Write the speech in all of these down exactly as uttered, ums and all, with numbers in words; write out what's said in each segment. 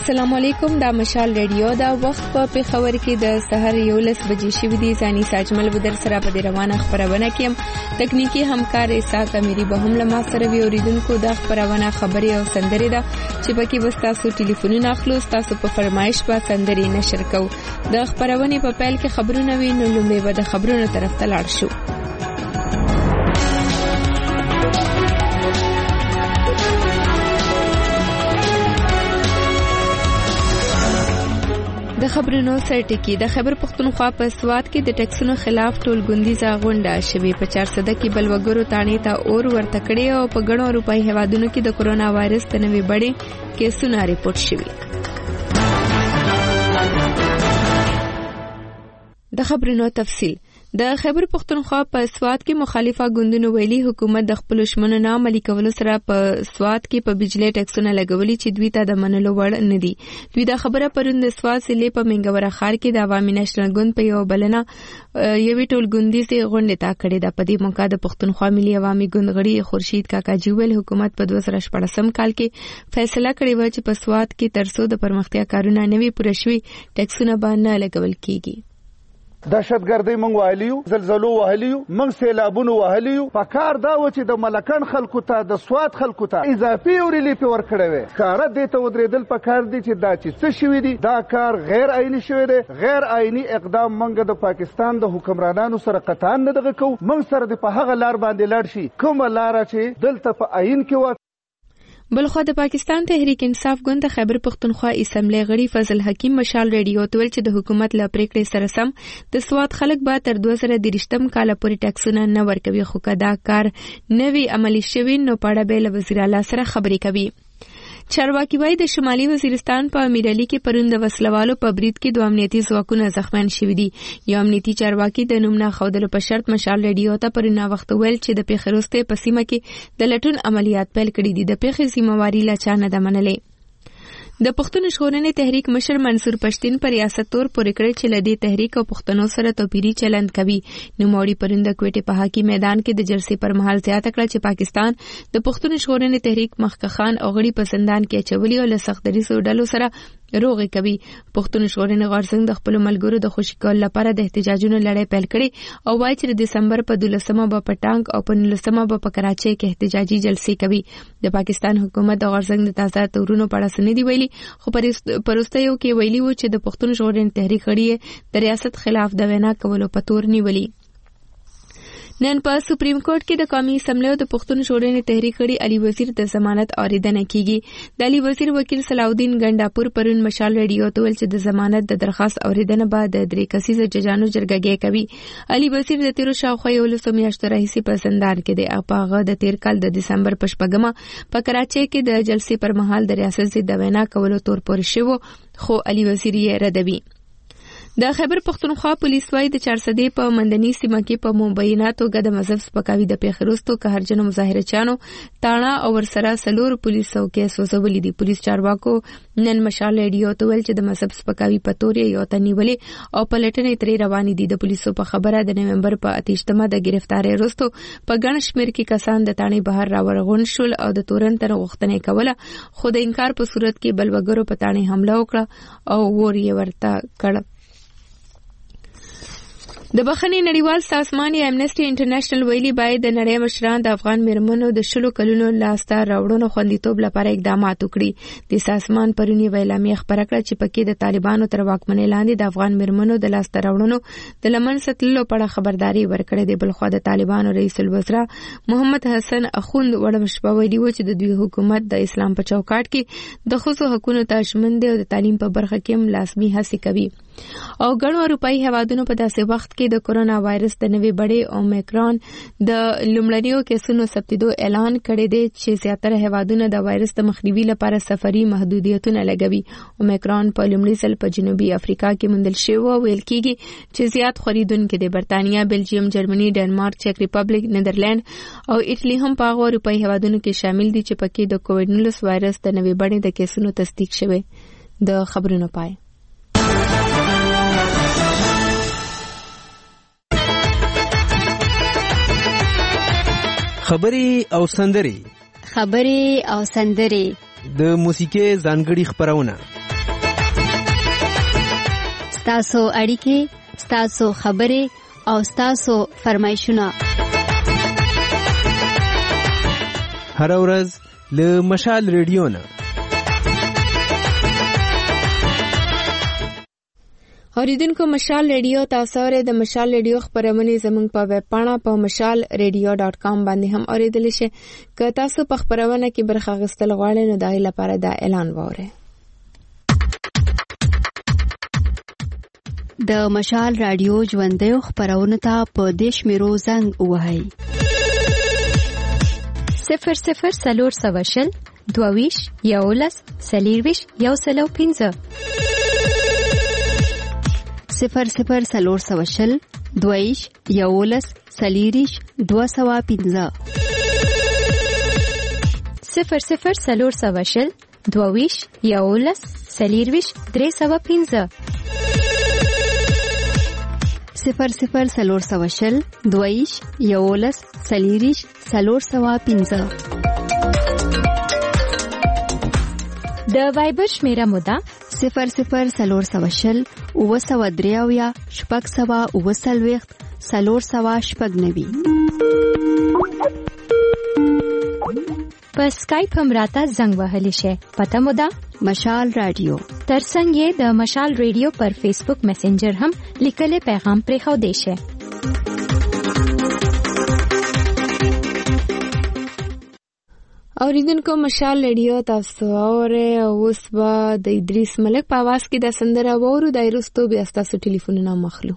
السلام علیکم. دا مشال ریډیو دا وخت په پیښور کې د سحر یولس بجې شوې دي. ځاني ساجمل بدر سره په دې روانه خبرونه کې تکنیکی همکار اسحاق امیری به هم له ما سره وي. اوریدونکو دا خبرونه خبري او سندري ده چې پکې وستاسو ټلیفونونه اخلو، تاسو په فرمایش په سندري نشر کو. د خبرونه په پیل کې خبرونه وي، نو لومبه به د خبرونو طرف ته لاړ شو. د خبرونو سرټکی د خیبر پختونخوا په سوات کې د ټیکسونو خلاف ټولګوندیزه غونډه شوې. په چار سده کې بلوګرو تانی ته اور ورته کړی او په غنو روپۍ هوادونو کې د کورونا وایرس د نوې بړې کیسونه ریپورت شوي. د خبرونو تفصیل. د خیبر پختونخوا په سوات کې مخالفه ګوندونو ویلي حکومت د خپل شمنو نه عملي کولو سره په سوات کې په بجلی ټیکسونه لګولي چې دوی ته د منلو وړ نه دي. دوی دا خبره پرون د سوات ضلع په منګوره ښار کې د عوامي نېشنل ګوند په یو بلنه یوې ټولګوندیزې غونډې ته کړې ده. په دې موقع د پختونخوا ملي عوامي ګوند غړي خورشید کاکاجي ویل حکومت په دوه زره شپږم کال کې فیصله کړې و چې په سوات کې ترڅو د پرمختیا کارونه نوي پوره شوي ټیکسونه باندې لګول کیږي. دهشتګردۍ مونږ وهلیو، زلزلو وهلیو، مونږ سیلابونو وهلیو. په کار دا و چې د ملکن خلکو ته د سوات خلکو ته اضافي ریلیف ورکړی وي. کاره دې ته ودرېدل په کار دي چې دا چې څه شوي دي دا کار غیر آئیني شوی دی. غیر آئیني اقدام مونږ د پاکستان د حکمرانانو سره قطعا نه دغه کوو. مونږ سره د په هغه لار باندې لاړ شي کومه لاره چې دلته په آئین کې و. بلخو د پاکستان تحریک انصاف ګوند د خیبر پختونخوا اسمبلی غړي فضل حکیم مشال ریډیو ته ویل چې د حکومت له پریکړې سره سم د سوات خلک به تر دوه زره درشتم کال پورې ټیکسونه نه ورکوي. خو کدا کار نوی عملی شوی نو پاړه به له وزیر اعلی سره خبرې کوي. چارواکي وایي د شمالي وزیرستان په امیرعلی کې پرون د وسلوالو په برید کې دوه امنیتي ځواکونه زخمیان شوي دي. یو امنیتي چارواکي د نوم نه ښودلو په شرط مشال ریډیو ته پرون وخت ویل چې د پیښې وروسته په سیمه کې د لټون عملیات پیل کړي دي. د پیښې ذمہواری لا چا نه ده منلې. د پښتون ژغورنې تحریک مشر منصور پښتين پر ریاست تور پورې کړی چې لدی تحریک او پښتنو سره توپیری چلند کوي. نو موري پرند کوټه په حاکم میدان کې د جلسې پر مهال زیاته کړه چې پاکستان د پښتون ژغورنې تحریک مخکخان او غړي په زندان کې اچولي او له سخت دریسو ډلو سره روغې کوي. پښتون ژغورنې غورځنګ د خپل ملګرو د خوشی کول لپاره د احتجاجونو لړۍ پیل کړي او وایي چې د دسمبر په دولسمه به په ټانک او په نولسمه به په کراچۍ کې احتجاجي جلسې کوي. د پاکستان حکومت د غورځنګ د تازه تورونو په اړه سندې ویلي خو پرستیو کې ویلي و چې د پښتون ژغورنې تحریک غړي د ریاست خلاف د وینا کولو په تور نیولي. نن په سپریم کورټ کې د قومي اسمبلی او د پښتون ژغورنې تحریک غړي علي وزیر د ضمانت اوریدنه کیږي. د علي وزیر وکیل صلاحالدین ګنڈاپور پرون مشال ریډیو ته ویل چې د ضمانت د درخواست اوریدنه بعد د درې کسیزه ججانو جرګه کوي. علي وزیر د تیرو شاوخوا یولسو میاشتو راهیسې په زندان کې دی. هغه د تیر کال د دسمبر په شپږمه په کراچۍ کې د جلسې پر مهال د ریاست ضد د وینا کولو تور پورې شو خو علي وزیر یې ردوي. د خیبر پختونخوا پولیس وايي د چارسدې په مندني سیمه کې په مبینه توګه د مذهب سپکاوي د پیښې وروسته قهرجنو مظاهرچیانو تاڼه او ورسره سلور پولیسو کې سوځولي دي. پولیس چارواکو نن مشال ریډیو ته ویل چې د مذهب سپکاوي په تور یو تنیولې او پلټنې ترې روانې دي. د پولیسو په خبره د نومبر په اتهشتمه د گرفتارۍ وروسته په ګڼ شمېر کې کسان د تاڼې بهر راورغون شول او د تورن تر غوښتنې کوله خو د انکار په صورت کې بلوګرو په تاڼې حمله وکړه او ور یې ورته کړ. د بخښنې نړیوال سازمان یا امنیسټي انټرنیشنل ویلي باید د نړۍ مشران د افغان میرمنو د شلو کلونو لاسته راوړنو خوندیتوب لپاره اقدامات وکړي. د سازمان پرونی اعلامیه خبره کړه چې پکې د طالبانو تر واکمنۍ لاندې د افغان میرمنو د لاسته راوړنو د لمن ساتلو په اړه خبرداري ورکړې ده. بلخو د طالبانو رئیس الوزرا محمد حسن اخوند وړم شپه ویلي و چې د دوی حکومت د اسلام په چوکاټ کې د ښځو حقوقو ته ژمن دی او د تعلیم په برخه کې هم لازمي هڅې کوي. او غنو اروپאי هوادونو په داسې وخت کې د کورونا وایرس د نوې بړې اومیکرون د لومړنیو کیسونو ثبتېدو اعلان کړی دی چې زیاتره هوادونه د وایرس د مخنیوي لپاره سفري محدودیتونه لګوي. اومیکرون په لومړي ځل په جنوبي افریقا کې موندل شوی او ویل کېږي چې زیات خریدونکي د برتانیا، بلجیم، جرمني، ډنمارک، چک ریپبلیک، نیدرلند او ایټالي هم په هغو اروپאי هوادونو کې شامل دي چې پکې د کووډ نولس وایرس د نوې بڼې د کیسونو تصدیق شوی. د خبرونو پای. خبري او سندري خبري او سندري د موسیقي ځانګړي خبرونه ستاسو اړیکې، ستاسو خبرې او ستاسو فرمایشونه هر ورځ له مشال ریډیو نه. اوریدونکو مشال ریډیو تاسو لري د مشال ریډیو خبرونه زموږ په ویب پاڼه په مشال ریډیو ډاټ کام باندې هم اوریدل شي. که تاسو په خبرونه کې برخه اخیستل غواړئ نو دای لپاره دا اعلان وره. د مشال رادیو ژوندۍ خبرونه ته په دیش میرو زنګ وهاي صفر صفر سلور سواشل دوویش یولس سلیرویش یو سلو پینزه صفر صفر سلور سواشل دوویش یولس سلیریش دو سوا پینزه صفر صفر سلور سواشل دوویش یولس سلیرویش درې سوا پینزه صفر صفر سلور سواشل دویش یولس سلیریش سلور سوا پینزه. د وایبر شمیره مودا صفر صفر سلور سواشل اوه سوا دریاویا شپږ سوا اوه سلویخت سلور سوا شپږ نوي. په سکایپ هم راته زنګ وهلی شي. پته مودا مشال رادیو. ترڅنګ یې د مشال ریډیو پر فیسبوک میسنجر هم لیکلي پیغام پرې خو دی شي. اوریدونکو مشال ریډیو تاسو اوره اوس به د ادریس ملک په आवाज کې د سندره وورو د ایرستو بیا تاسو ټلیفونونه مخلو.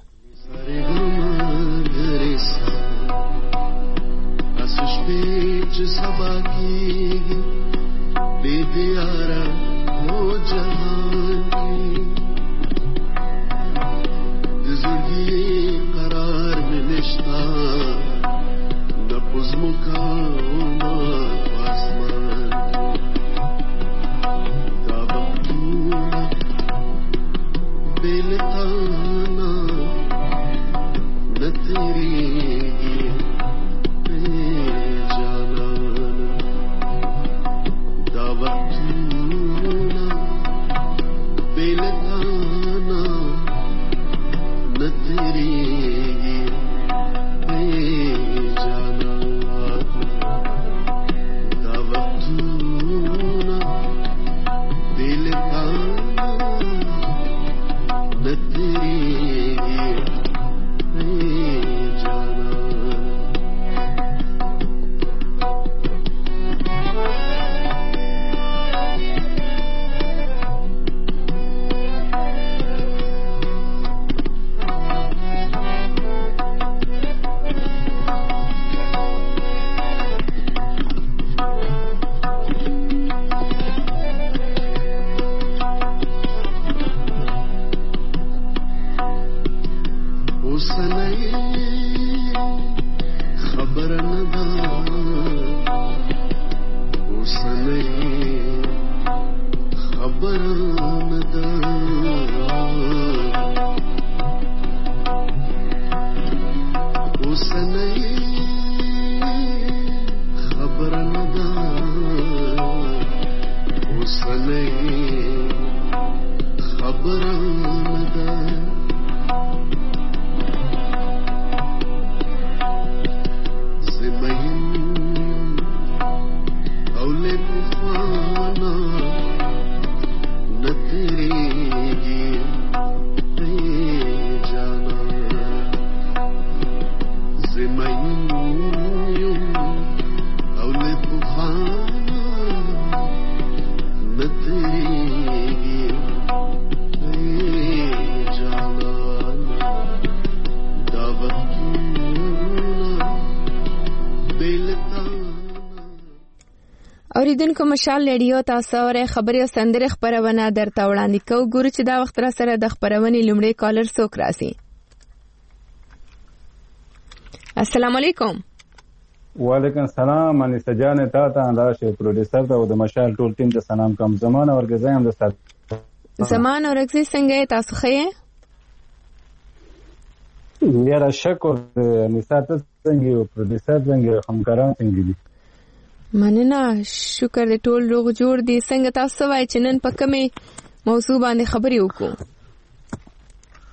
اوریدونکو مشال ریډیو تاسو اوره خبري او سندره خبرونه درته وړاندې کوو. ګورو چې دا وخت را سره د خبرونې لومړی کالر څوک راسي. السلام علیکم. وعلیکم السلام. اني سجانه تا ته راشه پروډوسر ته او د مشال ټول ټیم ته سلام کوم. زمانه ورګزې هم د ستاسو زمانه ورګزې څنګه تاسو خې؟ یاره شکر. نثار ته څنګه یو پروډوسر څنګه همکاران څنګه دي؟ مننه شکر دې ټول روغ جوړ دي. څنګه تاسو وای چې نن په کومه موضوع باندې خبرې وکړو؟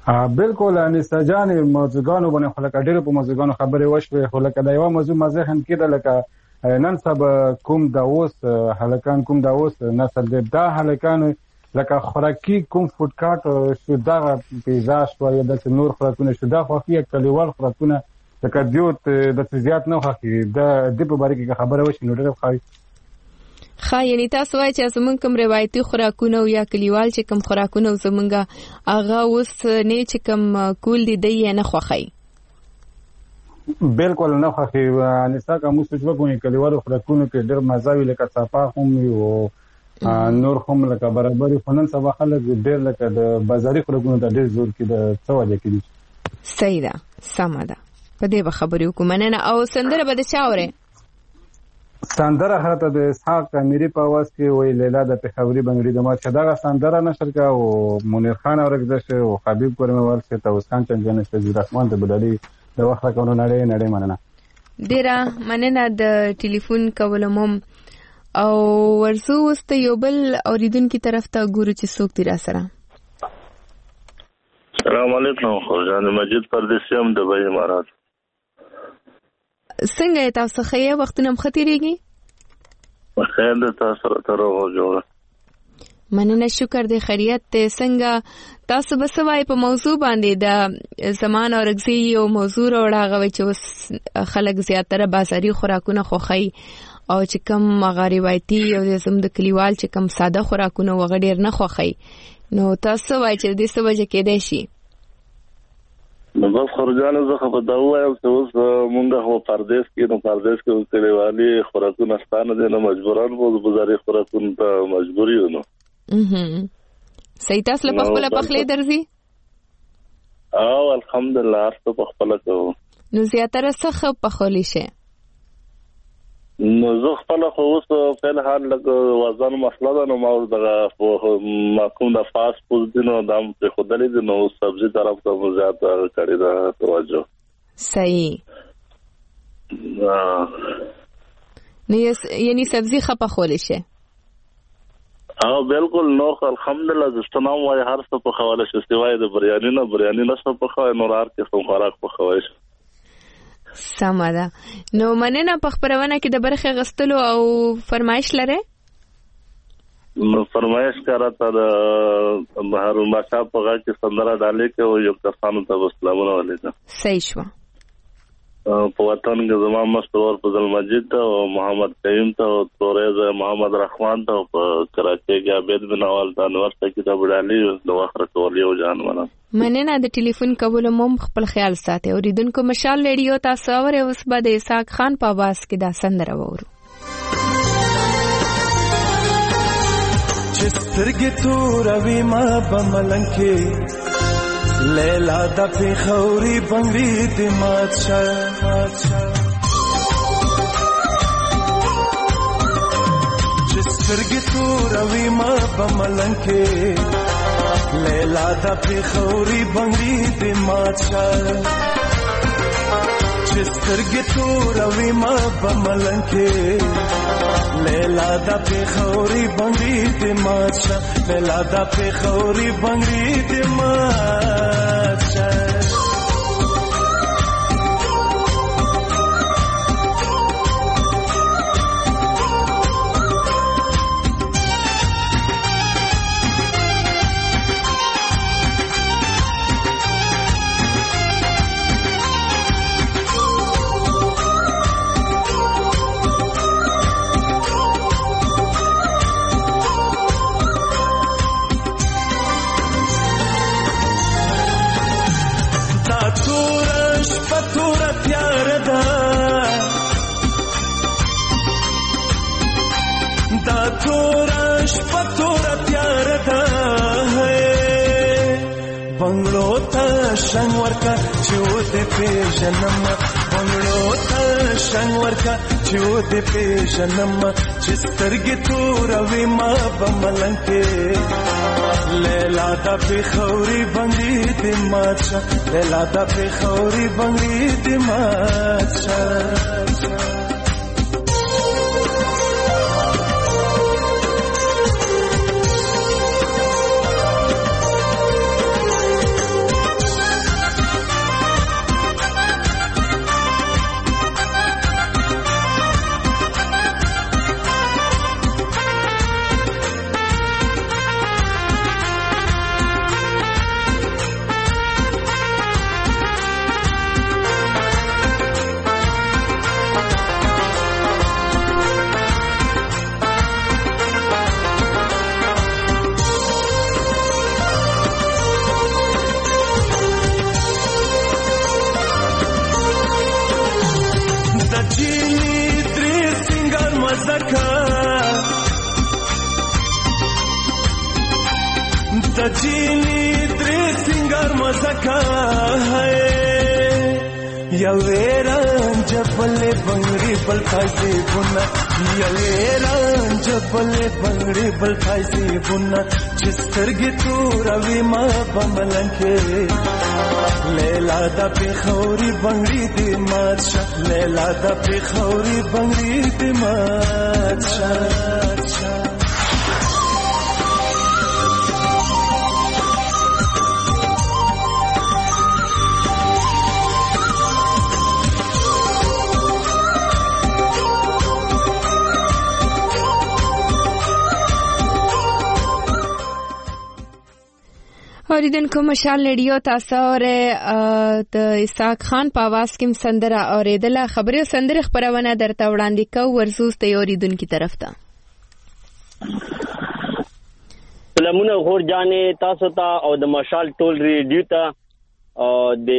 بالکل انیسه جانې موضوعګانو باندې خو لکه ډېرو په موضوعګانو خبرې وشوې خو لکه د یوه موضوع ما ذهن کې ده لکه نن سبا کوم د اوس هلکان کوم د اوس نسل دی دا هلکان لکه خوراکي کوم فوډکارټ شو دغه پیزا شوه یا داسې نور خوراکونه شو دا خوښي کلیوال خوراکونه لکه دیو داسې زیات نه خوښي د دې په باره کې خبره وشي نو ډېره ښایي ښه یعنې تاسو وایئ چې زمونږ کوم روایتي خوراکونه او یا کلیوال چې کوم خوراکونه زمونږ هغه اوس نه چې کوم کول دي دی یې نه خوښوي بالکل نه خوښوي انیسه که موږ سوچ وکړو کلیوالو خوراکونو کې ډېر مزه وي لکه څپاق هم وي او نور هم لکه برابر وي خو نن سبا خلک ډېر لکه د بازاري خوراکونو ته ډېر زور کړي د څه وجه کې دي صحیح ده سمه ده په دې به خبرې وکړو مننه او سندره به د چا اورې سندره هغه د اسحاق امیري په आवाज کې وی لیلا د پېښوري بنګړي د ما چې دا سندره نشر کا او منیر خان اورګدش او حبیب کورموال سے توسکان چنجن سید رحمان د بدالي د وخت کونو نړۍ نړۍ مننه ډیره مننه د ټلیفون کولم او ورزو واست یو بل اوریدونکو طرف ته ګورو چې څوک دی را سره السلام علیکم خورجان مجید پردیسی هم د بای امارات څنګه تاسو خیه وختونه مختیریږي خیر د تاسو سره راو جوړه مننه شکر دې خیریت ته څنګه تاسو به سوای په موضوع باندې د زمان او رګزي یو موضوع راغوي چې خلک زیاتره بازاري خوراکونه خوخی او چې کوم غریبایتي او زم د کلیوال چې کوم ساده خوراکونه وغډیر نه خوخی نو تاسو وای چې دې څه وجه کې دی شي نو بس خرجانه زه خو دا وایم چې اوس مونږه هو پردیس کې نو پردیس کې کلیوالي خوراکونه ستانه دي نو مجبوران وو بازاري خوراکونه ته مجبور یو نو اها صحیح تاسو په خپل پخلې درځي او الحمدلله تاسو په خپل کوو نو زیاتره څه په خولي شه نو زه خپل خو اوس په الحال لکه وزن مسله ده نو ما دغه ما کوم د فاست فود دي نو دام په خودلې دي نو سبزی طرف ته زیات کړی دا توجه صحیح نه یعنی سبزی خپه خولي شه او بالکل نو الحمدلله زستنام وای هر څه په خواله شې سوای د بریانی نه بریانی نه څه په خوای نور هر څه خوراک په خوای سمه ده نو مننه په خبرونه کې د برخه غستلو او فرمایش لره نو فرمایش کراته د محروم صاحب په غږ کې سندره ډالې کې او یو کسانو ته السلام علیکم صحیح شو په وطن کې زما مستور فضل مجید ته او محمد کریم ته او توریز محمد رحمان ته په کراچۍ کې عبید بن اول ته انور ته کتاب ډالې د واخر ټول یو جان منه مننه د ټلیفون کول مو خپل خیال ساتي اوریدونکو مشال ریډیو تاسو اورئ اوس به د اسحاق خان په आवाज کې دا سندره وورو چسترګې تور وی ما بملنکې لیلا د پیښوري بنګړي د ماتشه چسترګې تور وی ما بملنکې لیلا د پیښوري بنګړي د ماتشه چسترګې تور وی ما بملنکې لیلا د پیښوري بنګړي د ماتشه لیلا د پیښوري بنګړي د ماتشه شنورکا چود پیژنم بنگلو تا شنورکا چود پیژنم چسترګې توروي ما بملنکې لیلا د پیښوري بنګړي د ماتشه لیلا د پیښوري بنګړي د ماتشه मजका है यवेरान जबले बंगड़ी बल खाइसे बुना यवेरान जबले बंगड़ी बल खाइसे बुना चिस्तरगी तू रवि मा बमलंके लेला दा पेखौरी बंगड़ी दी माचा लेला दा पेखौरी बंगड़ी दी माचा اوریدونکو مشال ریډیو تاسو اوره د اسحاق خان په आवाज کې سندره اوریدله خبري سندره خبرونه درته وړاندې کو ورسوس ته اوریدونکو طرف ته سلامونه غور جانې تاسو ته او د مشال ټول ریډیو ته او د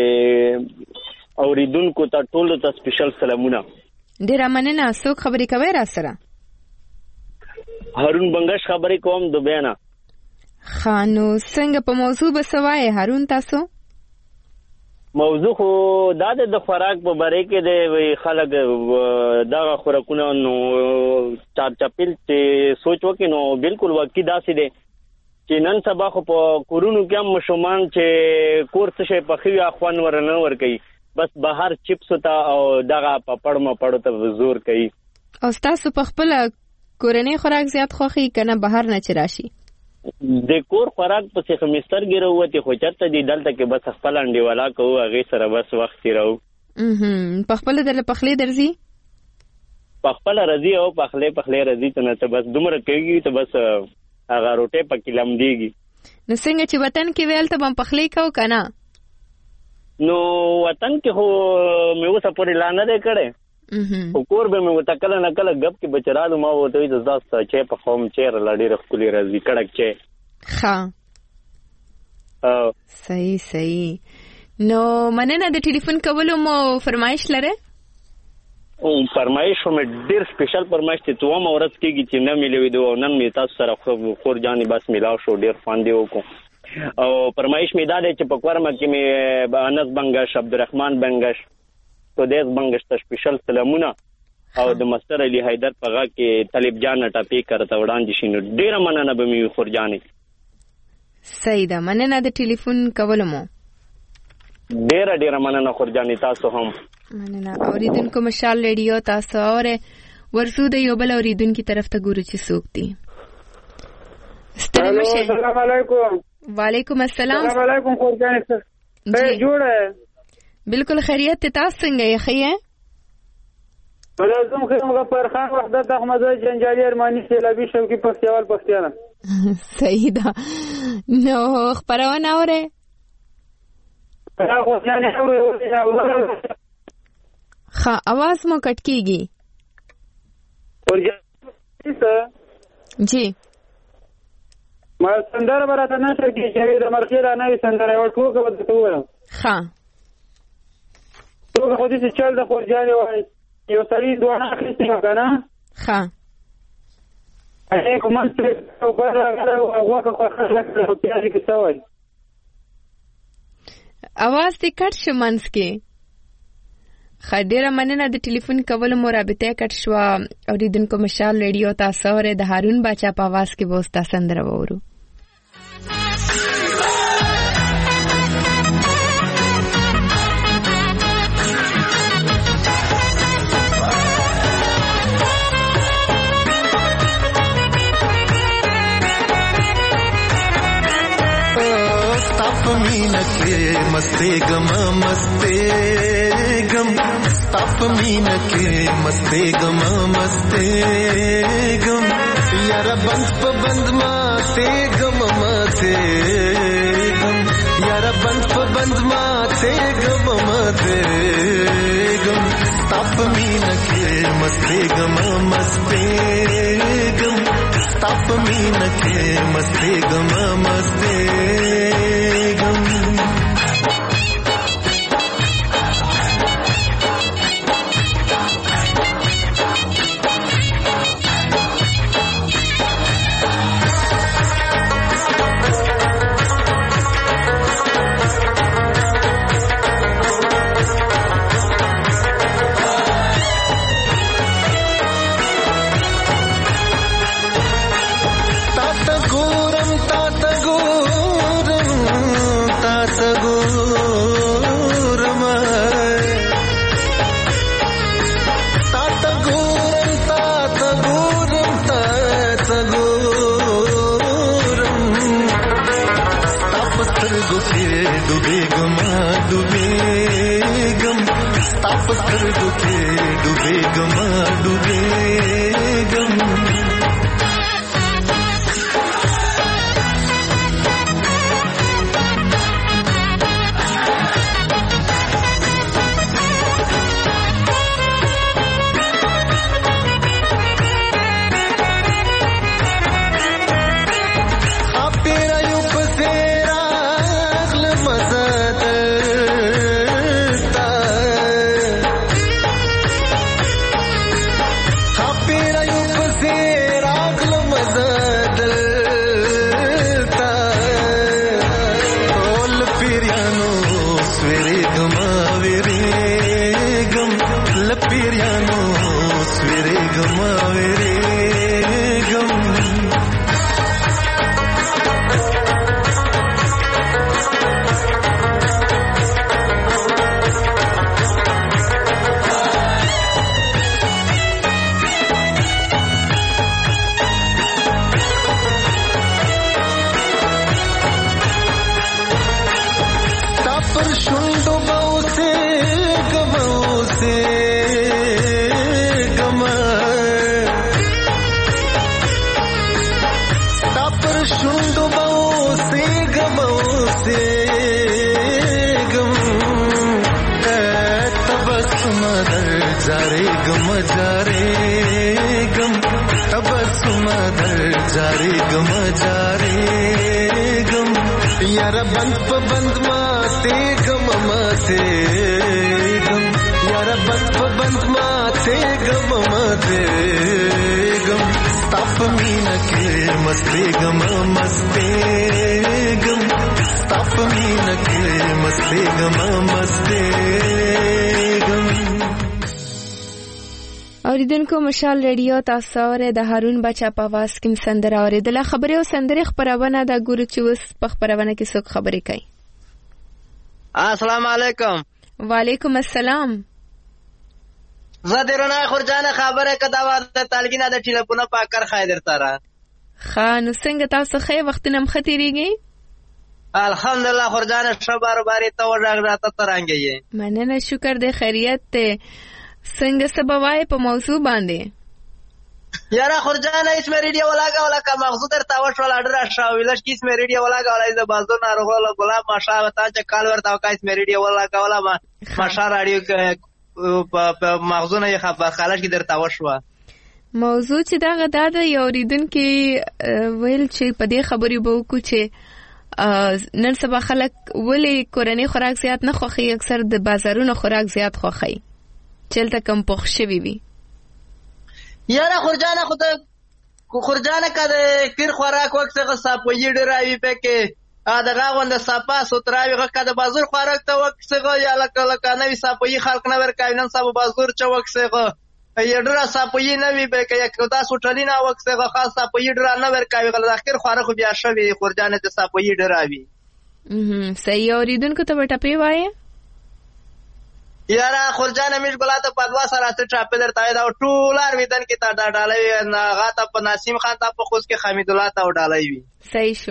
اوریدونکو ته ټول ته سپیشل سلامونه ډیر مننه څوک خبري کوي را سره هارون بنگش خبري کوم د بیان خانو څنګه په موضوع بسوای هارون تاسو موضوع خو دا د خوراک په باره کې د خلک دا خوراکونه نو چار چپل چې سوچ وکړي نو بالکل واقعي داسې دی چې نن سبا خو په کورونو کې هم مشومان چې کور څه شي په خو اخوان ورنه ور کوي بس بهر چپس ته او دغه پپړ مپړ ته زور کوي او تاسو په خپل کورنۍ خوراک زیات خوخي کنه بهر نه چراشي د کور خوراک په څه خمستر ګروته خو چرته دی دلته کې بس خپل انډي والا کوو هغه سره بس وخت تیرو اه په خپل در پخلي درځي په خپل رضی او پخله پخله رضی ته نه بس دومره کوي ته بس هغه روټه پکې لم دیږي نو څنګه چې وطن کې ویل ته بم پخلي کو کنه نو وطن کې هو مې وسه پورې لانه ده کړه او کور به مې وتکل نه کله غب کې بچرالو ما وته د زاست چې په قوم چیر لړې رخولي راځي کړک چې ها او صحیح صحیح نو مننه د ټلیفون کولو مو فرمایش لره او فرمایش مې ډیر سپیشل فرمایش ته تو ما ورځ کېږي چې نه ملوي دوه نن مې تاسو سره خور جاني بس ملاو شو ډیر فاندې وکړو او فرمایش مې دا دی چې په کورما کې مې انس بنگش عبدالرحمن بنگش تو دیس بنگش ته سپیشل سلامونه او د مستر علي حیدر پغا کې طالب جان ټاپی کرته وړاندې شینو ډیر مننه به مې خور جاني صحیح ده مننه د ټلیفون کولمو ډیر ډیر مننه خور جاني تاسو هم مننه اوریدونکو مشال ریډیو تاسو اوره ورسو د یو بل اوریدونکو طرف ته ګورو چې څوک دي السلام علیکم وعلیکم السلام السلام علیکم خور جاني سر جی جوړه بالکل خیریت ته تاسو څنګه یې خیه ولازم خو غفر خان وحدت احمد جنجالي ارماني سیلابي شوقي پښتیوال پښتیانه صحیح ده نو خبرونه اوره راغو ځانه اوري ها आवाज مو کټ کیږي جی ما سندره براته نه شر کې چې د مرخیره نه سندره او ټوکه ودته وره ها ټوکه خو دې چې چل د خور جاني وای یو سړی دوه اخیستې کنه ها اې کوم څه او بار هغه هغه خو خلک په پیاږي کې سوای आवाज دې کټ شمنس کې خډيره مننه د ټلیفون کول مو رابطه کټ شو اوریدونکو مشال ریډیو تاسو اوره د هارون باچا په आवाज کې وستا سندره وورو मीना के मस्ते गम मस्ते गम ताप मीना के मस्ते गम मस्ते गम यारा बंद प बंद माते गम माते गम यारा बंद प बंद माते गम माते गम ताप मीना के मस्ते गम मस्ते गम ताप मीना के मस्ते गम मस्ते تګورم تا تګورم تا تګورم تا تګورم ستا په سترګو کې ډوبېږم ډوبېږم ستا په سترګو کې ډوبېږم ډوبېږم यारा बंद प बंद माते गम माते गम यारा बंद प बंद माते गम माते गम ताप मीना के मस्ते गम मस्ते गम ताप मीना के मस्ते गम मस्ते गम اوریدونکو مشال ریډیو تاسو اوره د هارون بچا په واس کې سندره اوریدله خبرې او سندره خبرونه د ګورو چې وس په خبرونه کې څوک خبرې کوي. السلام علیکم. وعلیکم السلام. زدرنا خورجانه خبره کدا واده تلګینه د ټلیفون په کار خایدر تاره خان څنګه تاسو خې وخت نم ختیریږي؟ الحمدلله خورجانه شبار باري ته وژغ راته ترانګي مننه شکر دې خیریت ته څنګه سبوای په موضوع باندې یاره خورجانه اس مې ریډیو ولاګه ولا کا مغزو در تاوش ولا اډر شاویلش کیس مې ریډیو ولاګه ولا د بازو ناروغ ولا ګلاب ماشاءالله تا چې کال ورته کا اس مې ریډیو ولاګه ولا ما ماشاءالله رادیو په مغزو نه خبر خلاص کی در تاوش وا موضوع چې دا غدا د یو ریدونکو ویل چې په دې خبرې بو کو چې نن سبا خلک ولې کورنۍ خوراک زیات نه خوخي اکثر د بازارونو خوراک زیات خوخي چلته کم پخ شوی وي یاره خورجانه خود خورجانه کده کیر خوراک وخت څخه صاپوی ډراوی پکې ا دغه وند صفا ستراوی غکه د بازار خوراک ته وخت څخه یا لکه لکه نوې صاپوی خلک نه ورکاوي نن سبا بازار چ وخت څخه یډرا صاپوی نه وی پکې یک دا سټلینا وخت څخه خاص صاپوی ډرا نه ورکاوي غل اخر خوراک بیا شوی خورجانه د صاپوی ډراوی اه صحیح اوریدونکو ته وټپی وای یاره خورجانه میش ګلاته په دوا سره ته چاپه درته دا ټولار ویدن کې تا ډالای نه غاته په نسیم خان ته په خوش کې حمید الله ته ډالای وی صحیح شو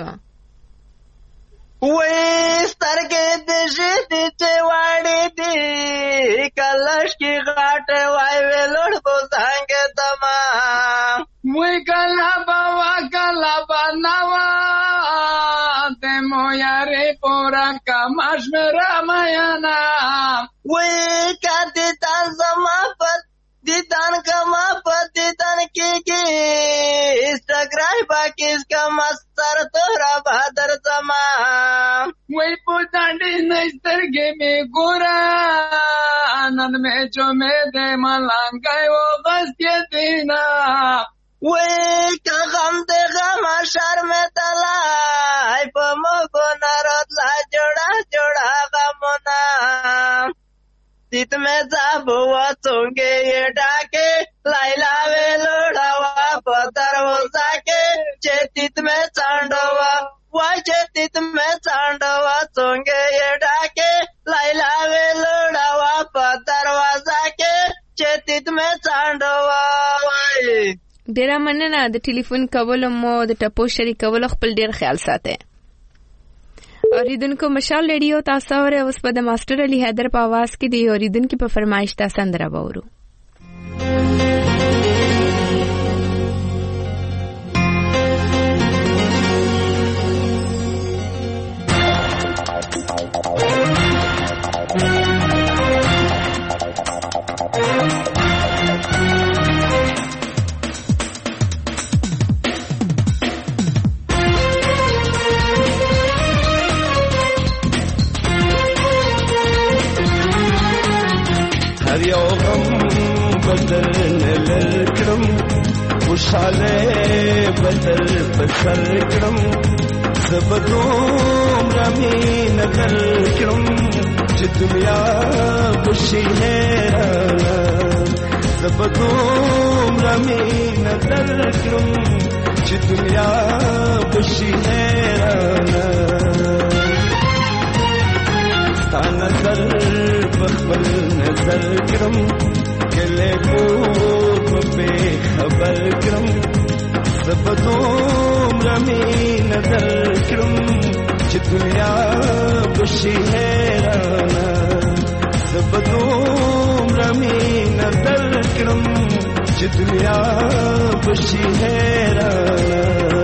وې سترګې دې دې چې واړې دې کلش کې غاټه وای ویلړ کو څنګه تما وې کلا بوا کلا بنوا ته مو یاره پورا کماش مرا میانا وې کدی تان زما پر دیدان کما پر دیدان کې کې انستګرام باکې کما سر تورا بہادر زما وې پوتاندې نسترګې می ګورا نن مې جو مې دې ملنګای و بس کې دینا وې کا غم دې غم شرم تلای په مو نارد لا جوړا جوړا غمنا تیت میں زابوا چونگے یہ ڈاکے لائلا وے لوڑاوا پتر وزا کے چیتیت میں چانڈوا وای چیتیت میں چانڈوا چونگے یہ ډیره مننه د ټلیفون کولو مو د ټپو شریکولو خپل ډیر خیال ساتئ. اوریدونکو مشال ریډیو تاسو اوره اوس په د ماستر علي حیدر په आवाज کې دی اوریدونکو په فرمایش تاسو اندره وورو. خوشاله بدل بسر کرم زبدوم رمین کر کرم چې دنیا خوشی هرانا زبدوم رمین کر کرم چې دنیا خوشی هرانا ستا نظر بخبل نظر کرم کله کو په خبر کرم زبدوم رمی نظر کرم چې دنیا خوشی هرانا زبدوم رمی نظر کرم چې دنیا خوشی هرانا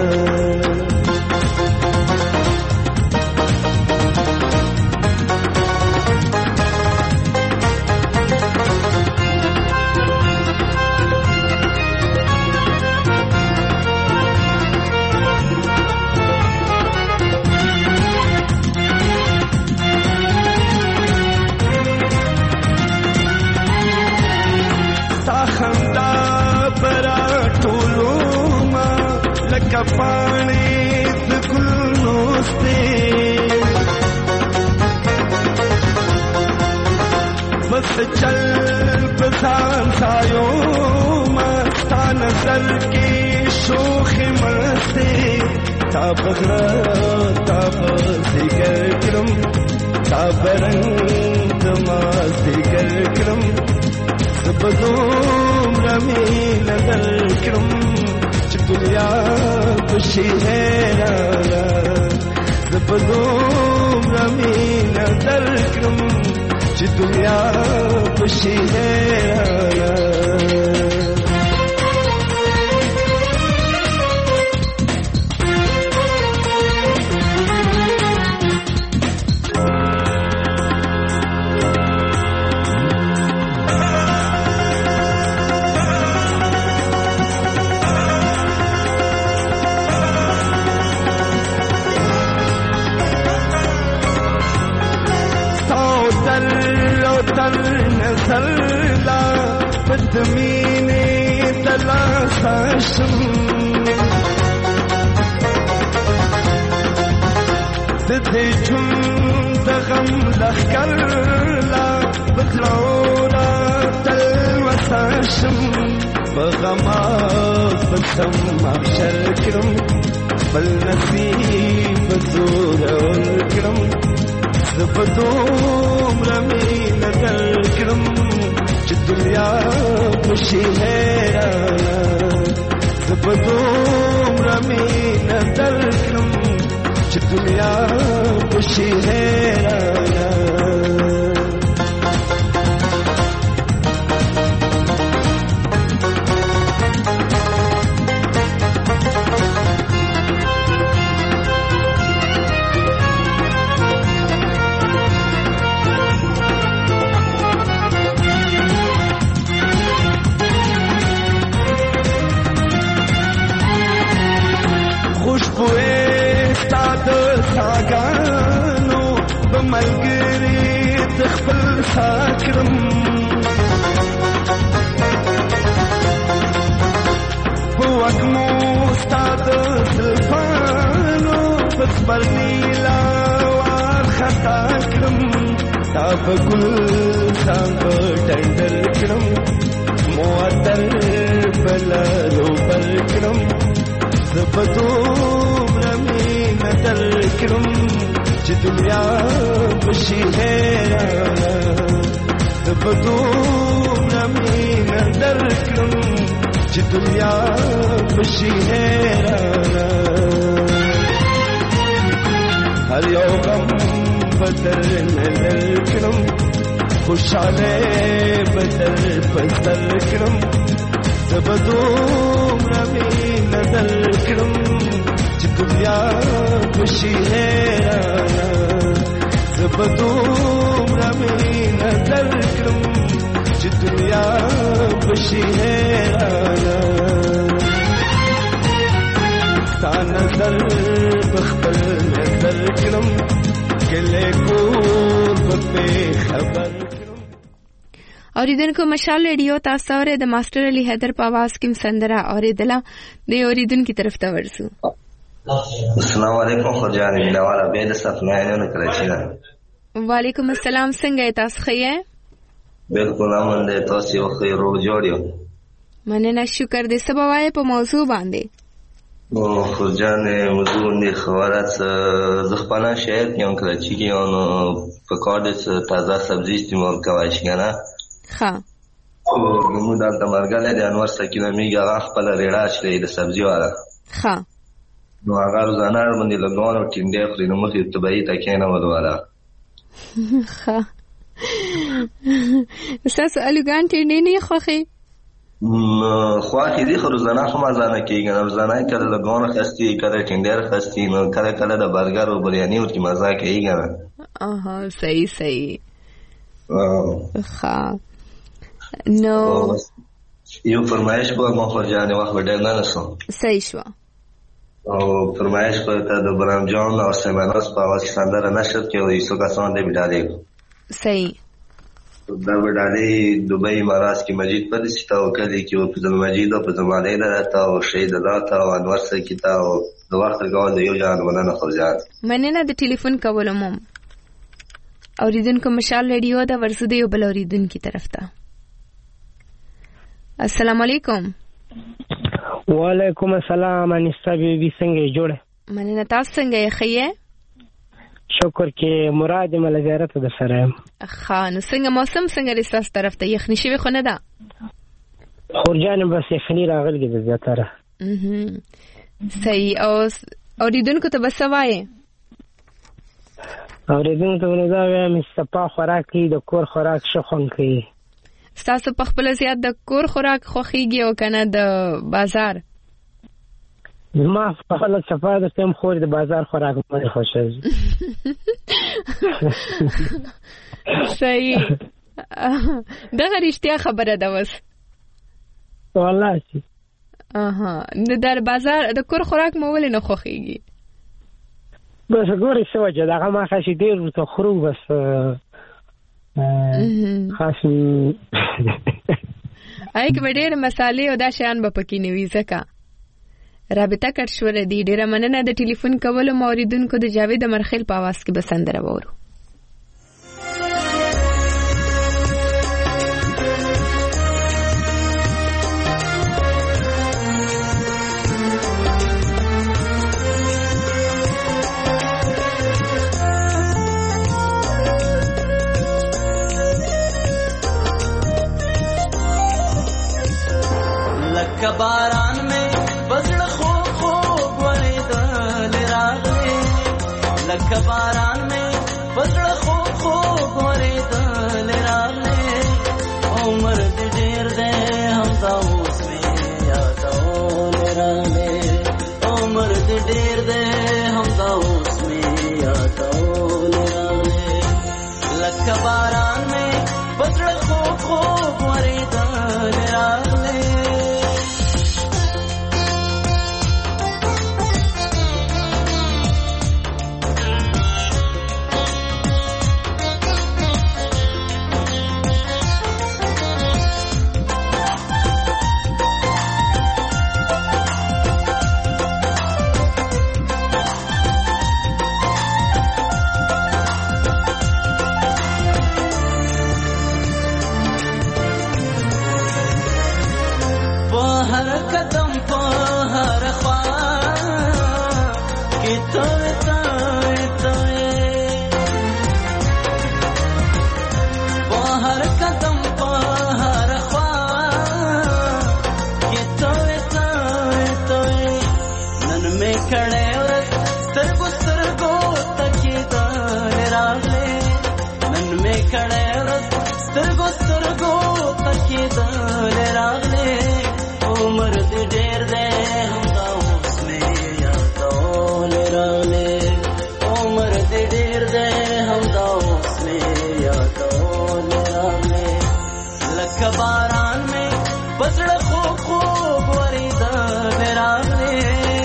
पानी गुलनो से बस चल बसान सायो मस्ता नजर की शोख मस्ते ताबगरा ताब सिगर करम ताबरंग दमासी कर करम सबदोम रमी नजर करम दुनिया खुशी हेराना ज़बदोम रमीन दर करम چې दुनिया खुशी हेराना نزلا بدمینه تلاساشم ددې جون دغم لخکرلا بتلورا تلوساشم بغما بسم محشر کرم بل نصیب زور کرم زبدوم رمین دل کرم چې دنیا خوشی هرانا زبدوم رمین دل کرم چې دنیا خوشی هرانا ساګانو بملګری تخبل ساکرم بوګمو ستاد سلفانو بسبرنیلا وار خطا کرم تاب ګل څنګه ټندل کرم موتل بلرو بل کرم زبدوم رمین دل کرم چې دنیا خوشی هرانا زبدوم رمین دل کرم چې دنیا بشي حیرانه هر یو غم بدر نظر کړم خوشاله بدر بدل کړم زبدوم رمی نظر کړم چې دنیا بشي حیرانه زبدوم رمی نظر کړم چې دنیا بشي حیرانه تا نظر بخبر نظر کړم کله کور په خبر اوریدونکو مشال ریډیو تاسو اورئ د ماستر علي حیدر په आवाज کې سندره اوریدله د اوریدونکو طرف ته ورسو. السلام علیکم خورجان مینواله به د صفنه نه کراچی نه. وعلیکم السلام څنګه تاسو ښه؟ بالکل امن ده تاسو یو خیر رو جوړیو. مننه شکر دې سبا وای په موضوع باندې. او خورجان موضوع نه خبرات زخپانا شهر یو کراچی کې اون په کار د تازه سبزی استعمال کوي څنګه؟ ها. او موږ د مرګاله د انور سکینه میګه خپل ریړه شلې د سبزی والا. ها. نو هغه روزانه باندې لګون او ټینډه خوري نو مخې ته به تا کینه ولواله. ها. ساس الګان ټینډه نه خوخي. خواهی دی خو روزانه خو مزانه کېږي روزانه کله لګون خستی کله ټینډر خستی نو کله کله د برګر او بریاني ورته مزه کېږي. اها صحیح صحیح. ها. نو یو فرمایش په ما خورجان وخت ډېر نه نسو. صحیح شو. او فرمایش په ته د برام جان او سیمانوس په आवाज سندره نشر کې او یسو کسان دې بډالې. صحیح. دا وډالې دوبۍ مراس کې مجید په دستا او کلی کې او په مجید او په زمانه راته او شهید راته او انور سره کیتا او د وخت غوړ د یو جان وننه خورجان. مننه د ټلیفون کولم. اوریدونکو مشال ریډیو دا ورسو دی بل اوریدونکو طرف ته. السلام علیکم. وعلیکم السلام انستا بیبي څنګه جوړه؟ مننه تاسو څنګه یې؟ شکر کې مراد مل زیارت د سره. خان څنګه موسم څنګه رساس طرف ته یخنی شوی خو نه ده؟ خورجان بس یخنی راغلی د زیاتره. اها صحیح. او اوریدونکو ته بس وایي اوریدونکو ته دا وایم صفا خوراک د کور خوراک شخون کوي. تاسو په خپل زیات د کور خوراک خوخیږي او کنه د بازار؟ ما په خپل صفا د تم خور د بازار خوراک مې خوښه. صحیح. دا غریشتیا خبره ده وس. والله شي. اها د در بازار د کور خوراک مو ولې نه خوخیږي؟ بس ګورې څه وجه دغه ما خاصې ډېر ورته خورو بس خاصې ایک به ډېر مسالې او دا شیان به پکې نه وي ځکه رابطه کټ شوله دي. ډېره مننه د ټلیفون کولو. اوریدونکو د جاوید مرخیل په आवाज کې به سندره وورو. لکه باران میں بزړه خوب خوب ورېدل راغلې لکه باران میں بزړه خوب خوب ورېدل راغلې عمر دې ډېر دی همدا اوس مې یادول راغلې عمر دې ډېر دی همدا اوس مې یادول راغلې لکه باران میں بزړه خوب خوب ورېدل راغلې می کړه ورځ سترګو سترګو تکیدل راغله عمر دې ډېر دې هم دا اوس می یادول راغله عمر دې ډېر دې هم دا اوس می یادول راغله لکه باران می پسړه خو خو ورېدا راغله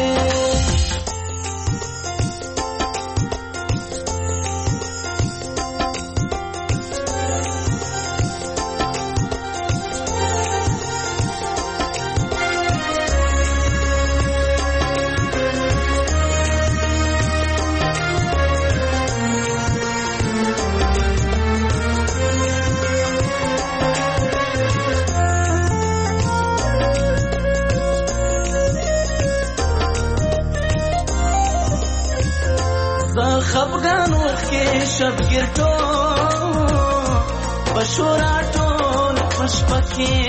خفګان وخې شبګر ټول بشورا ټول پشپکې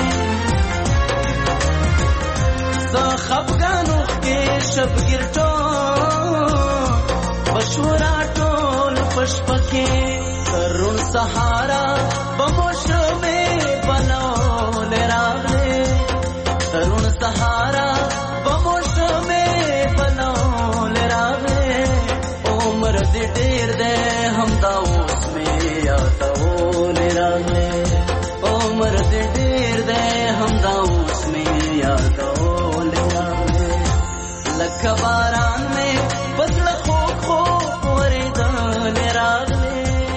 زه خفګان وخې شبګر ټول بشورا ټول پشپکې ترون سهارا بموشمه بنول راغله ترون سهارا بموشمه بنول راغله عمر دې ډېر دې هم دا اوس می یادول راغله عمر دې ډېر دې هم دا اوس می یادول راغله لکه باران می پسړه خو خو ورېدل راغله.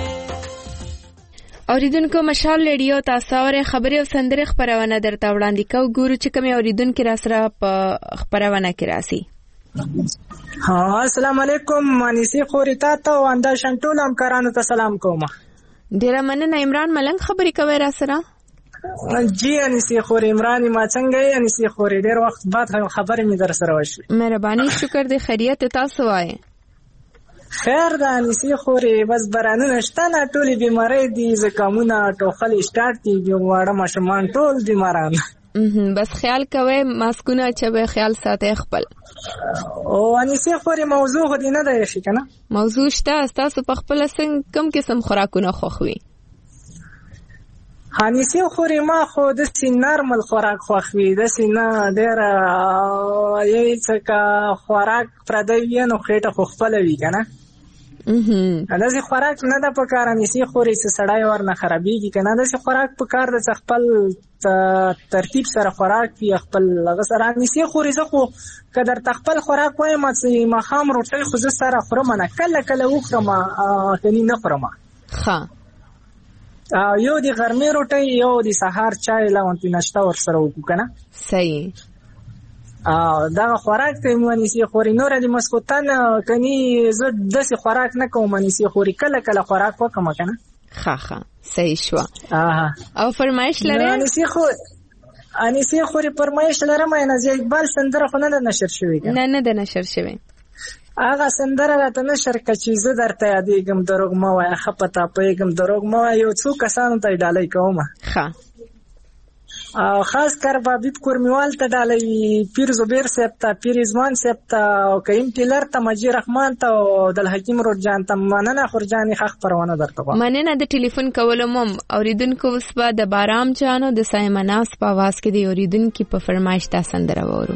اوریدونکو مشال ریډیو تاسو اورئ خبري او سندري خبرونه درته وړاندې کوو ګورو چې کوم اوریدونکو را سره په خبرونه کې راسي. ها السلام علیکم مانیسی خوري تا ته واندا شنټول همکارانو ته سلام کوم. ډیر مننه عمران ملنګ خبري کوي را سره. جی انیسی خوري عمران ما څنګه یې انیسی خوري ډیر وخت بعد خبرې می در سره وشي. مهرباني شکر دې خیریت تاسو وایي. خیر ده انیسی خوري بس برانه نشته نه ټولې بیماری دي زکامونه ټوخل سٹارټ کیږي واړه ماشومان ټول بیماران. بس خیال کوئ ماسکونه چوي خیال ساتي خپل. او انیسی خوري موضوع خو دې نه دی شي کنه موضوع شته تاسو په خپل څنګه کم قسم خوراکونه خوخوي. انیسی خوري ما خو د سي نارمل خوراک خوخوي د سي نه ډېر یې څه خوراک پردوی نو خېټه خو خپل وی کنه دا سي خوراک نه د پکار انیسی خوري چې سړای ورنه خرابېږي کنه د سي خوراک پکار د خپل ترتیب سره خوراک پی خپل لغه سره انیسی خوري زه خو قدر تخپل خوراک وایم چې ما خام روټي خو زه سره خورم نه کله کله وخورم کني نه خورم. ها یو دی غرمه روټي یو دی سحر چای لاونتی نشته ور سره وکړه کنه صحیح. ا دا خوراک ته مونږی خوري نور د مسکوتان کني زه د سي خوراک نه کوم مونږی خوري کله کله خوراک وکم کنه. ها ها صحیح شو. اها او فرمایش لري مونږی خو انیسی خوري فرمایش لرم نه زی اقبال سندره خو نه نشر شوی نه نه د نشر شوی هغه سندره راته نشر کچې زه درته یادېږم دروغ مه وایه ښه په تا پوهېږم دروغ مه وایه یو څو کسانو ته یې ډالۍ کومه ښه او خاص کر بابید کورمیوال ته ډالۍ پیر زبیر صاحب ته پیر ازمان صاحب ته او کریم ټیلر ته مجید رحمان ته او دلحکیم روډ جان ته مننه خورجانې ښه خپرونه درته کوم. مننه د ټلیفون کولو مم اوریدونکو اوس به د بارام جانو د سایمناس په आवाज کې د اوریدونکو په فرمایش تا سندره وورو.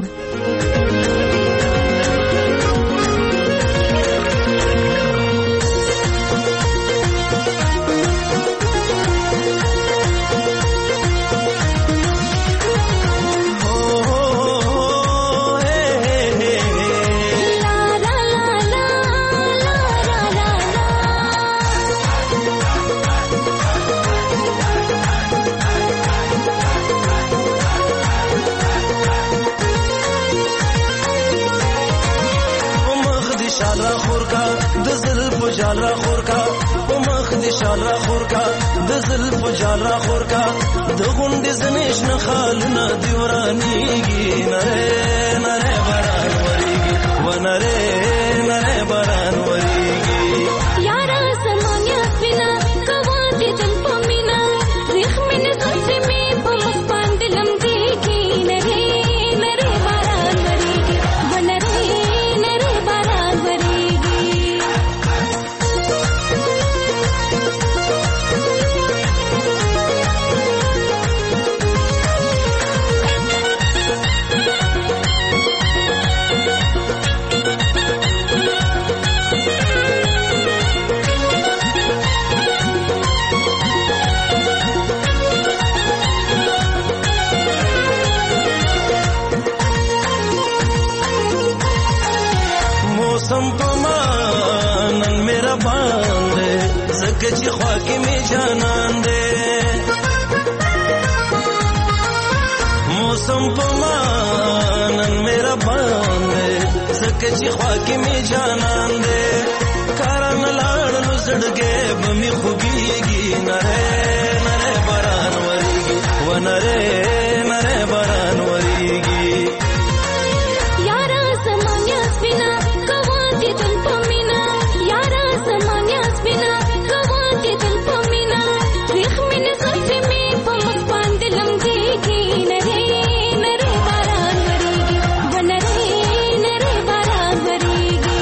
جال را خور کا په مخ دې شال را خور کا د زلف جال را خور کا د غونډې زنیش نه خالونه دی ورانیږي نره نره باران وریږي و نره نره باران وریږي یارا سمانیا بنا کوا دې دم پمینا زخمن زخمي می په مخ باندې لمديږي نره نره باران وریږي و نره نره باران وریږي زکه چې خوا کې می جانان دې موسم په مانن میرا باندې زکه چې خوا کې می جانان دې کارن لاړ لزړګې بمي خوږيږي نره نره باران وريږي و نره نره باران وريږي یارا زمانیا سپینا کواتې تل پمینا یارا زمانیا سپینا کواتې تل پمینا ویخ مين زلفې می په مخ باندې لمزيږي نره نره باران وريږي و نره نره باران وريږي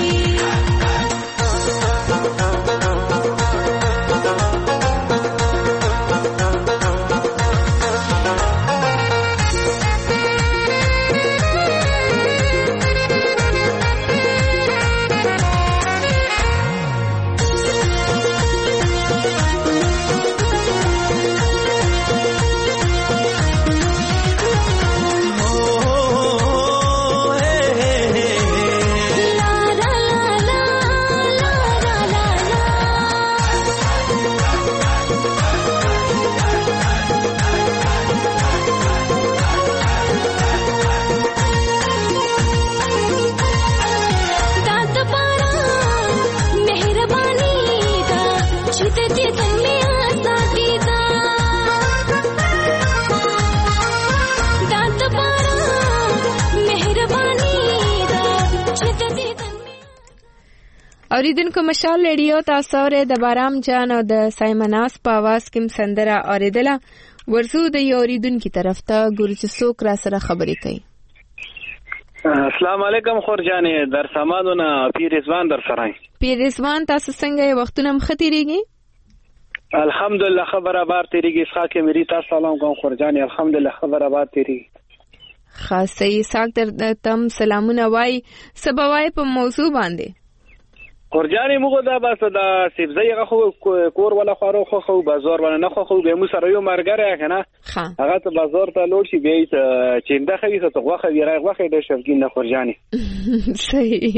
اوریدونکو مشال ریډیو تاسو اورئ د بارام جان او د سایمناس په आवाज کې سندره اوریدله ورزو د یو اوریدونکو طرف ته ګورچ څوک را سره خبرې کوي. السلام علیکم خورجانې در سمادونه پیر رضوان در سره پیر رضوان تاسو څنګه وختونه مختیریږي؟ الحمدلله خبر آباد تیریږي اسحاق مری تاسو سلام کوم خورجانې الحمدلله خبر آباد تیریږي خاصه اسحاق در تم سلامونه وای سبوای په موضوع باندې خورجانې موږ دا بس دا سبزی خو کور ولا خورو خو خو بازار ولا نه خو خو به مو سره یو مرګره کنه هغه ته بازار ته لوړ شي به چنده خوي ته غوخه ویرای غوخه د شفګین نه خورجانې صحیح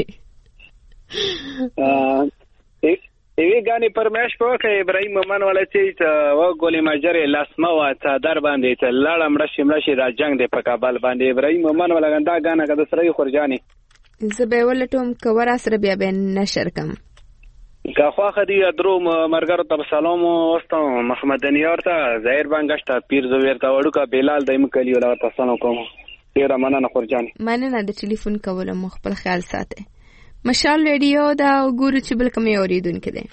ا ایوی غانی پرمېش په کې ابراهیم مومن ولا چې و ګولې ماجره لاسمه وا ته در باندې ته لاړم راشي مړشي را جنگ د په کابل باندې ابراهیم مومن ولا غندا غانه کده سره خورجانې زبې ولټوم کور اسره بیا به نشر کم کا خو خدي درو مرګر ته سلام واستم محمد انیار ته ظاهر بنگشت پیر زویر ته وړو کا بلال دایم کلی ولا تاسو کوم ډیر مننه خورجانې مننه د ټلیفون کول مو خپل خیال ساته مشال ریډیو دا وګورو چې بل کوم اوریدونکو دی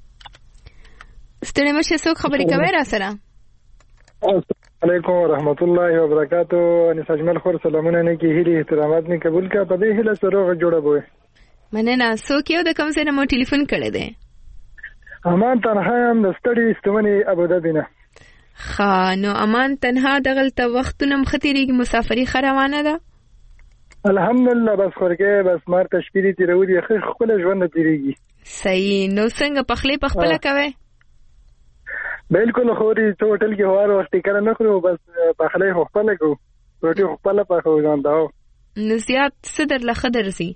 ستړي مشه څوک خبرې کوي را سره السلام علیکم ورحمت الله وبرکاتہ ان سجمل خور سلامونه نه کی هیله احترامات نه قبول کا په دې هله سره جوړه بوي مننه څوک یو د کوم ځای نه مو ټلیفون کړی دی امان تنها هم د ستړي استونی ابوظبی نه ښه نو امان تنها دغلته وختونه مختیریږي مسافری خروانه ده الحمدلله بس خورګه بس مار تشپیری تیرودي خپل ژوند تیریږي صحیح نو څنګه پخلی پخپل کوي بالکل خوري ته هوټل کې هوار وخت کړه نه خو بس پخلی خپل کو روټي خپل پخو ځان داو نو زیات صدر لخدر سي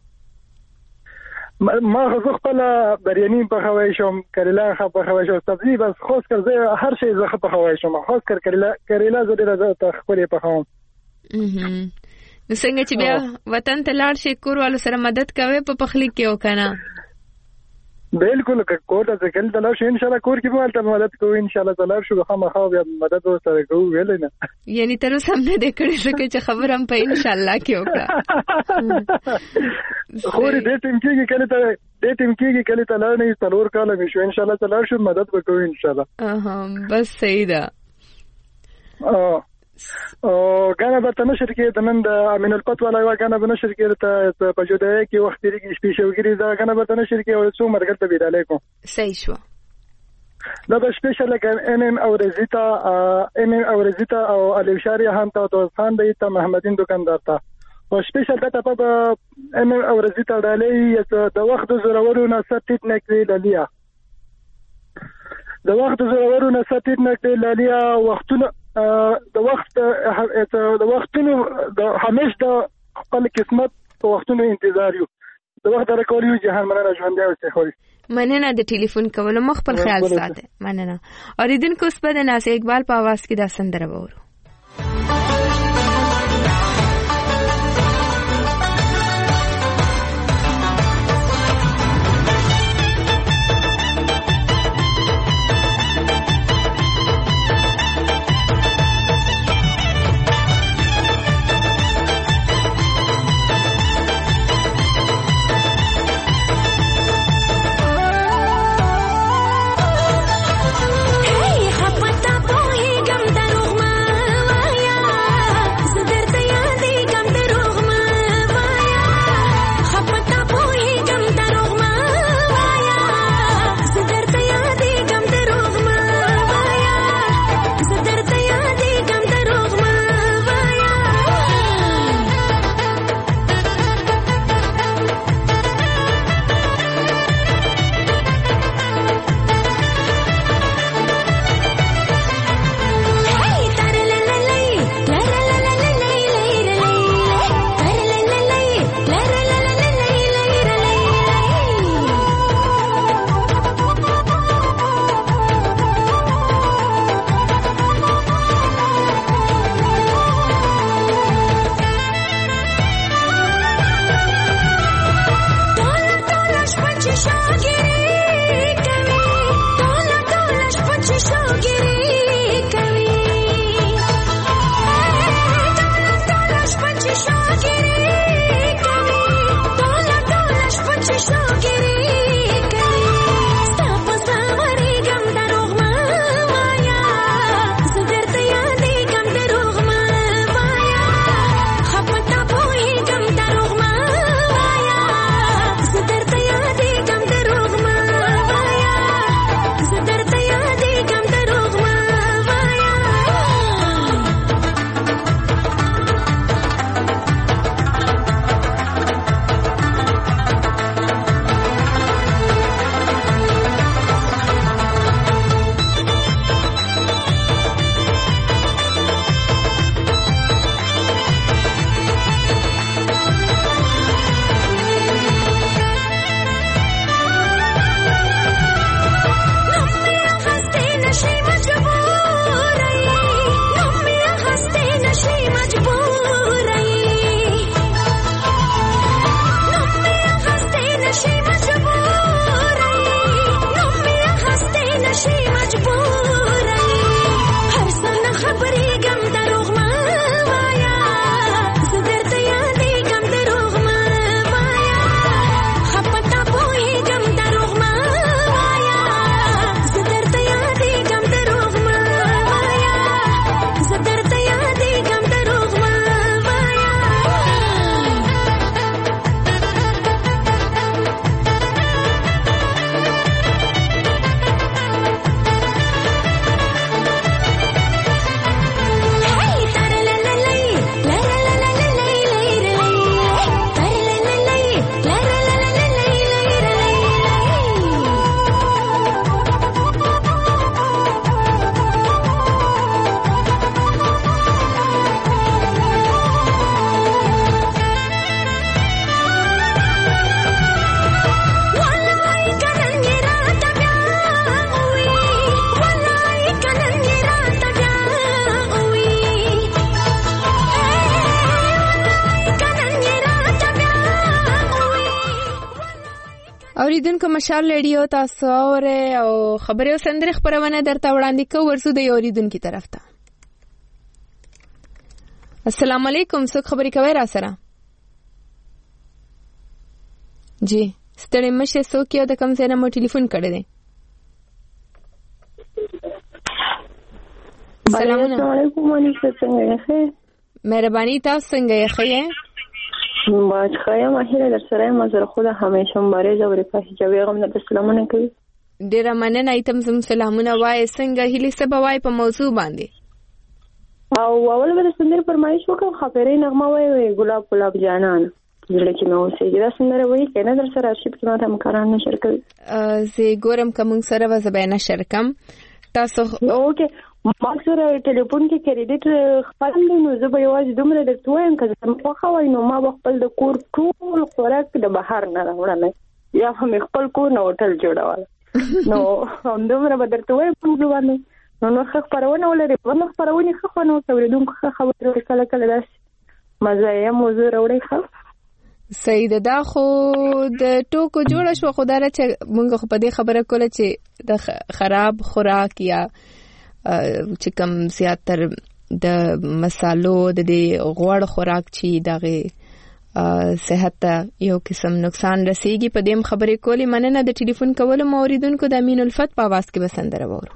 ما خو خپل بریانی پخوي شم کریلا خو پخوي شم سبزی بس خاص کر زه هر شی زه پخوي شم خاص کر کریلا کریلا زه ډیره زه خپل پخوم نو څنګه چې بیا وطن ته لاړ شي کوروالو سره مدد کوي په پخلی کې وکنه بالکل کور ته ځکل ته لاړ شي ان شاء الله کور کې به ته مدد کوو ان شاء الله تعالی شو خامخا بیا مدد سره کوو ویل نه یعنی تر اوسه هم نه دې کړی چې خبر هم په ان شاء الله کې وکړه خو دې ټیم کې کله ته دې ټیم کې کله ته لاړ نه څلور کاله مې شو ان شاء الله تعالی شو مدد وکړو ان شاء الله اها بس صحیح ده اه او غانا به نشر کې د نن د امین الفت ولا غانا به نشر کې ته په جوړه کې وخت لري سپیشلګری دا غانا به نشر کې او څو مرګ ته ویل علیکم صحیح شو دا به سپیشل کې ان ام او رزیتا ان ام او رزیتا او علي شاری هم ته دوستان دی ته محمدین دکاندار ته او سپیشل ته په ان ام او رزیتا ډالې د وخت ضرورو نه ستټ نکړي لالیا د وخت ضرورو نه ستټ نکړي لالیا وختونه د وخت د وختونو د همیش د خپل قسمت په وختونو انتظار یو د وخت راکول یو جهان مننه ژوند دی او څه خوري مننه د ټلیفون کولو، مخ خپل خیال ساته. مننه. اوریدونکو اوس په د ناصر اقبال په आवाज کې دا سندره وورو. اوریدونکو مشال ریډیو تاسو اوره او خبري او سندره خبرونه درته وړاندې کوو. ورسو د اوریدونکو طرف ته. السلام علیکم، څوک خبري کوي را سره؟ جی ستړي مشه، څوک یو د کوم ځای نه مو ټلیفون کړی دی؟ السلام علیکم. وعلیکم السلام. مهرباني، تاسو څنګه یې؟ ښه باید خواهیم احیره در سرای مزر خود همیشه مبارز و رفاهی جویغم در سلامونه کوي. ډیره مننه. ایتم زم سلامونه وای، څنګه هیله سبا وای په موضوع باندې؟ او اول به سندر فرمایش وکم، خبرې نغمه وای ګلاب ګلاب جانان زړه کې نو سې دا سندر وای کنه در سره ارشیف کې ماته مکران نشر کوي. زه ګورم کوم سره وځبه نشر کم تاسو. اوکې ما سره ټلیفون کې کریډټ خپل نو زه به یوازې دومره درته وایم چې زما خو وای نو ما خپل د کور ټول خوراک د بهر نه راوړم. یا هم خپل کور نه هوټل جوړول. نو همدومره به درته وایم په موضوع باندې. نو نور ښه خپرونه ولري، نور خپرونې ښه خو نو اورېدونکو ښه خبرې وایي، کله کله داسې مزایه موضوع راوړی. ښه صحیح ده. دا خو د ټوکو جوړه شوه، خو دا چې مونږ خو په دې خبره کوله چې د خراب خوراک یا چې کم زیاتر د مسالو د دې غوړ خوراک چې دغه صحت ته یو قسم نقصان رسیږي، په دې خبرې کولې. مننه د ټلیفون کولو. موریدونکو د امین الفت په आवाज کې بسندره وورو.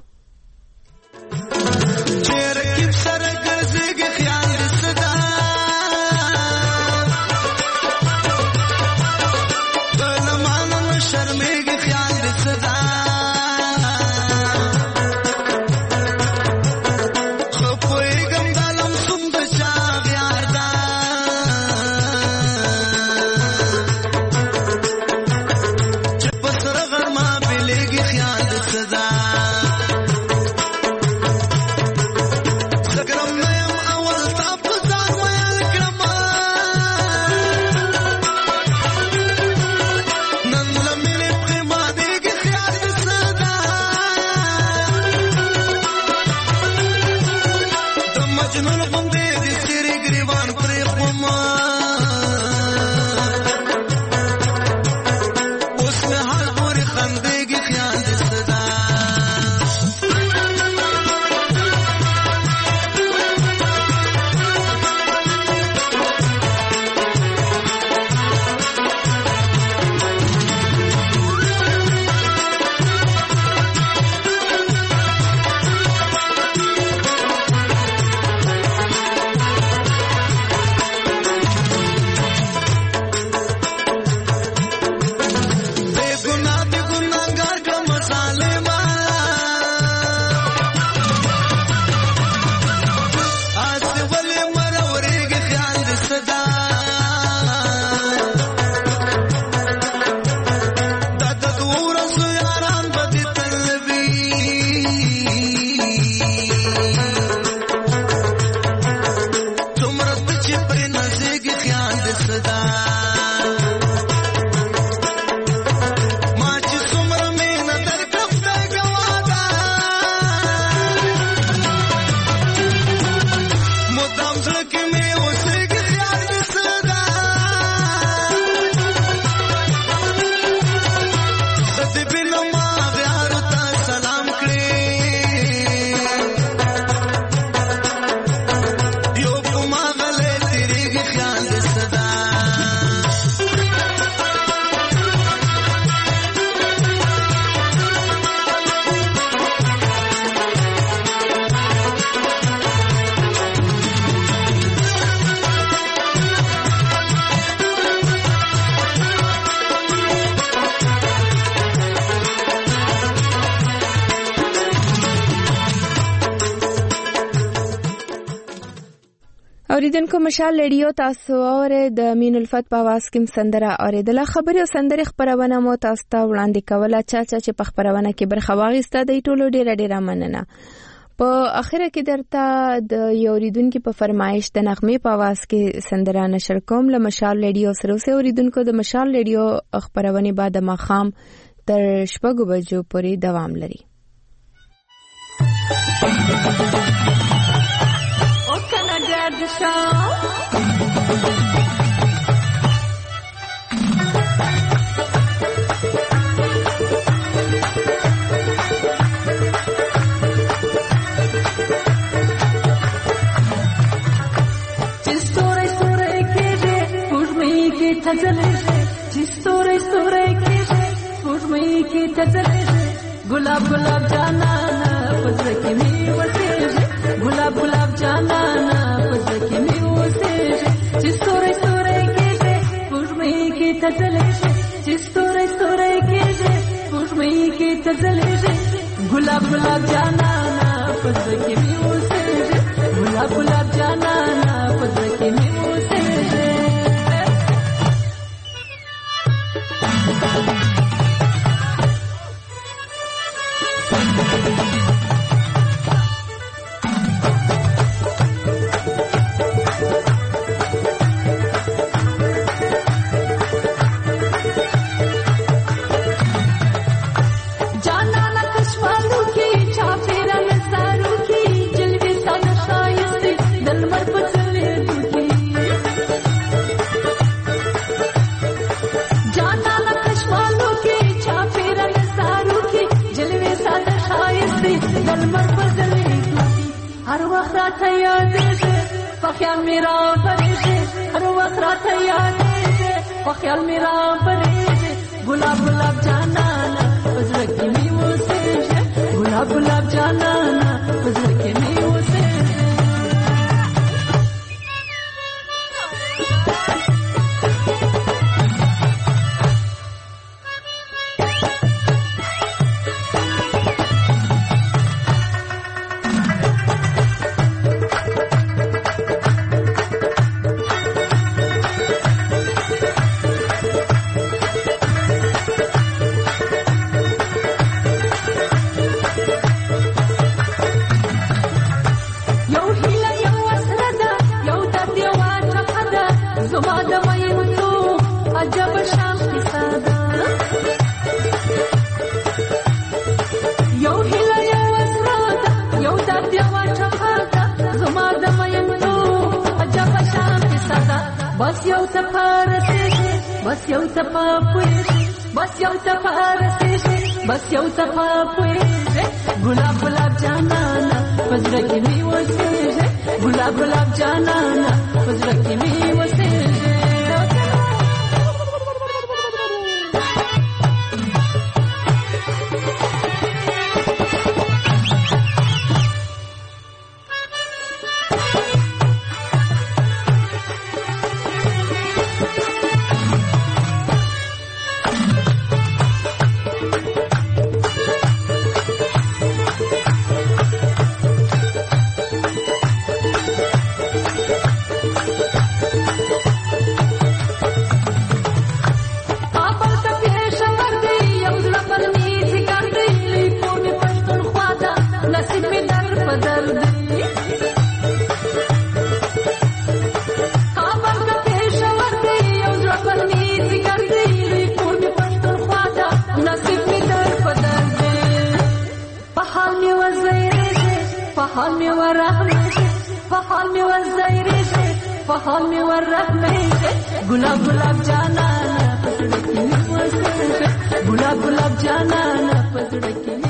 اوریدونکو مشال ریډیو تاسو اوره د امین الفت په आवाज کې سندره اوریدله. خبري او سندري خبرونه مو تاسو ته وړاندې کوله. چا چا چې په خبرونه کې برخه واغسته د ټولو ډیره ډیره مننه. په اخره کې درته د اوریدونکو په فرمایش د نغمه په आवाज کې سندره نشر کوم. له مشال ریډیو سره اوسه اوریدونکو د مشال ریډیو خبرونه بعد ماخام تر شپږو بجو پورې دوام لري. The show. Story story kije push me ki thajale story story kije push me ki thajale gulab gulab jana na pazki me wase gulab gulab jana na pazki me wase story story kije push me ki thajale story story kije push me ki thajale gulab gulab jana na pazki me wase gulab gulab jana na pazki me wase دی دلمر بدلې دوی هر وخت راته یادېږي په خیال مې رابرېږي هر وخت راته یادېږي په خیال مې رابرېږي ګلاب ګلاب جانانه په زړه کې مې اوسېږي ګلاب ګلاب جانانه په زړه کې مې اوسېږي بس یو تپارسېږي بس یو تپاپوېږي بس یو تپارسېږي بس یو تپاپوېږي ګلاب ګلاب جانانه په زړه کې مې اوسېږي ګلاب ګلاب جانانه په زړه کې مې اوسېږي गुलाब गुलाब जाना पसड़ की गुलाब गुलाब जाना पसड़ की